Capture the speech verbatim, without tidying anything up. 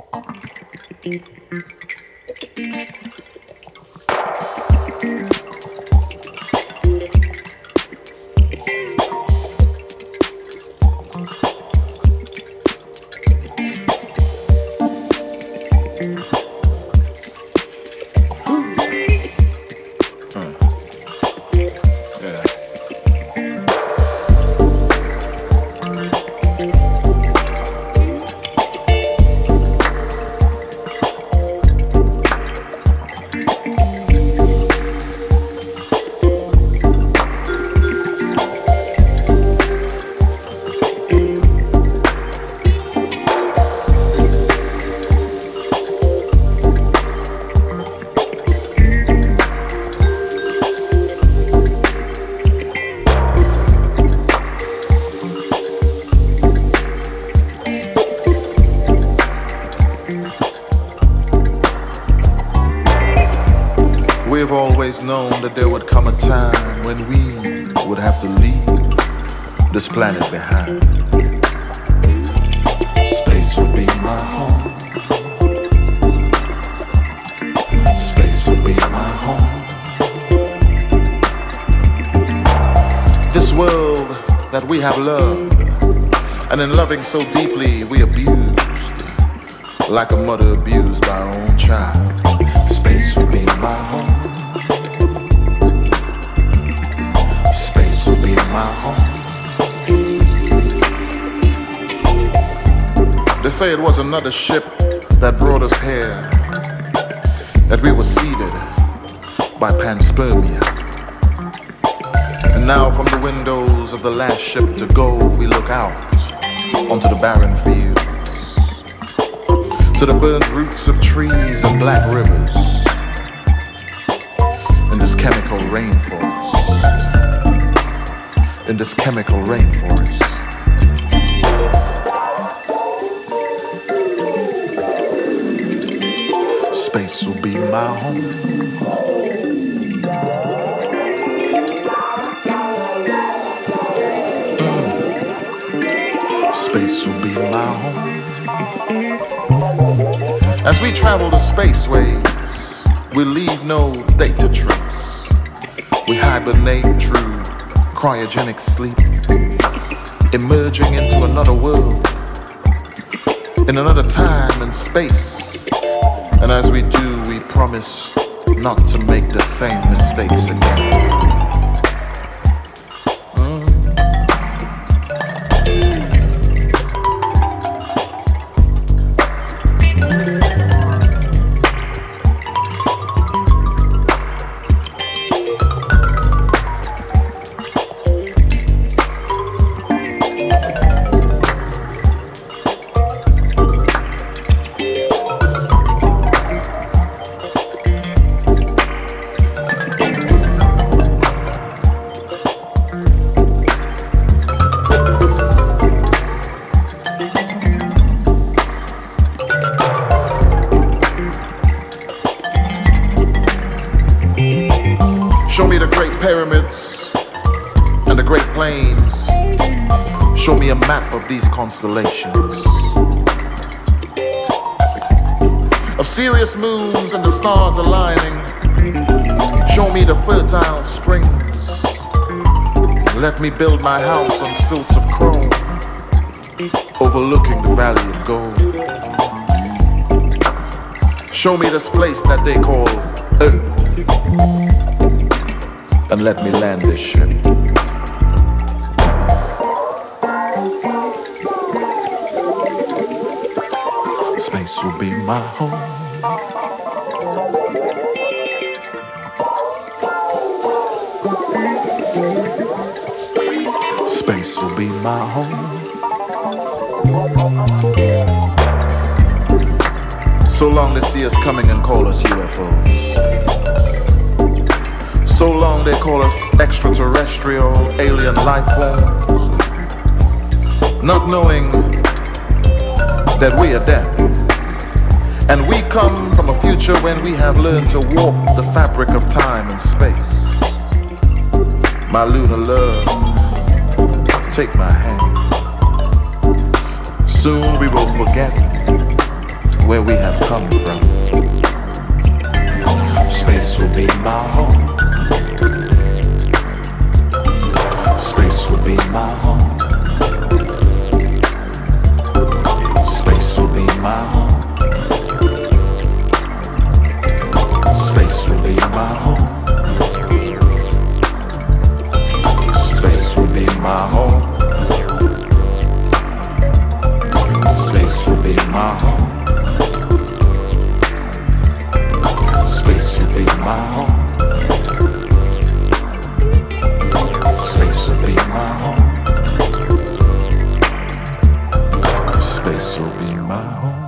We've always known that there would come a time when we would have to leave this planet behind. Space will be my home. Space will be my home. This world that we have loved, and in loving so deeply we abused, like a mother abused by her own child. Space will be my home. Space will be my home. They say it was another ship that brought us here, that we were seeded by panspermia. And now from the windows of the last ship to go, we look out onto the barren fields, to the burnt roots of trees and black rivers, in this chemical rainforest, in this chemical rainforest. Space will be my home. Mm. Space will be my home. As we travel the spaceways, we leave no data trace. We hibernate through cryogenic sleep, emerging into another world, in another time and space. And as we do, we promise not to make the same mistakes again. Show me the great pyramids and the great plains. Show me a map of these constellations, of Sirius moons and the stars aligning. Show me the fertile springs. Let me build my house on stilts of chrome, overlooking the valley of gold. Show me this place that they call Earth, and let me land this ship. Space will be my home. Space will be my home. So long they see us coming and call us U F Os. So long they call us extraterrestrial alien life forms, not knowing that we are dead. And we come from a future when we have learned to walk the fabric of time and space. My lunar love, take my hand. Soon we will forget where we have come from. Space will be my home. Space will be my home. Space will be my home. Space will be my home. Space will be my home. Space will be my home. Space will be my home. Space will be my home. Space will be my home.